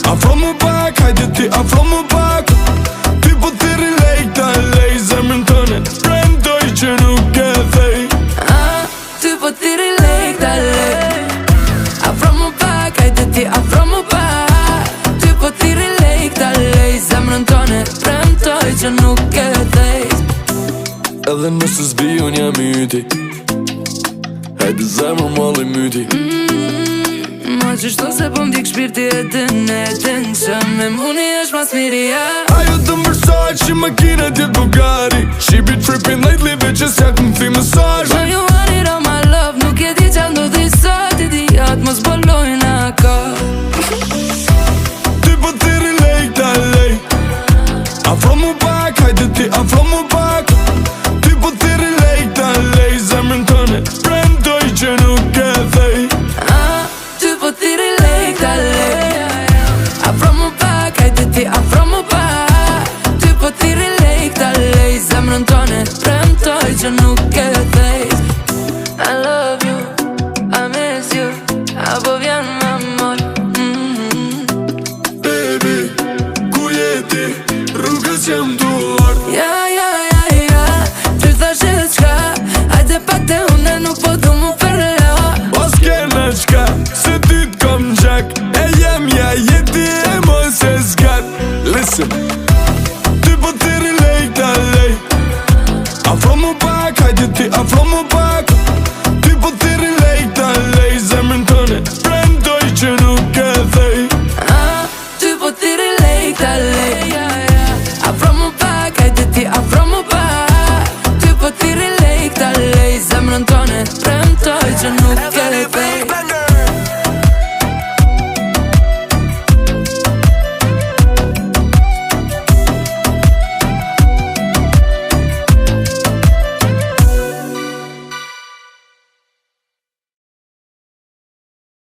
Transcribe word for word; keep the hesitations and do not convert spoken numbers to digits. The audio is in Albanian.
Afro mu pak, hajde ti afro mu pak. Ty po thirri lejk ta lej zemrën tëne, premtoj që nuk e thej. Ah, ty po thirri lejk ta lej. Afro mu pak, hajde ti afro mu pak. Ty po thirri lejk ta lej zemrën tëne, premtoj që nuk e thej. Edhe nëse s'bi unë jam yti, hajde zemrë molli myti. Ma qështu se po m'dik shpirti e din e din që me muni është mas miria. Ajo të mërsoj që makina t'jet Bugatti. She be trippin lately bitches ja këm thi mësaj. When you want it all my love, nuk e di qa ndodhi sot. Idiot mos bolojnë ako. Ty po thirri lejk ta lej. Afro mu pak, hajde ti afro mu pak. Ty po thirri lejk ta lej zemrën tëne, premtoj që nuk e thej. Ah, ty po thirri lejk ta lej. Afro mu pak, hajde ti afro mu pak. Ty po thirri lejk ta lej zemrën tëne, premtoj që nuk e thej. I love you, I miss you, apo vjen m'amor. Baby, ku jeti, rrugës jam duar. Ja, ja, ja, ja, ty thashe qka, hajde pak te une nuk po du mu përla. Pas kena qka, se ty t'kom gjak. E jem ja jeti e mos e zgat. Listen, ty po thirri lejk ta lej. Afro mu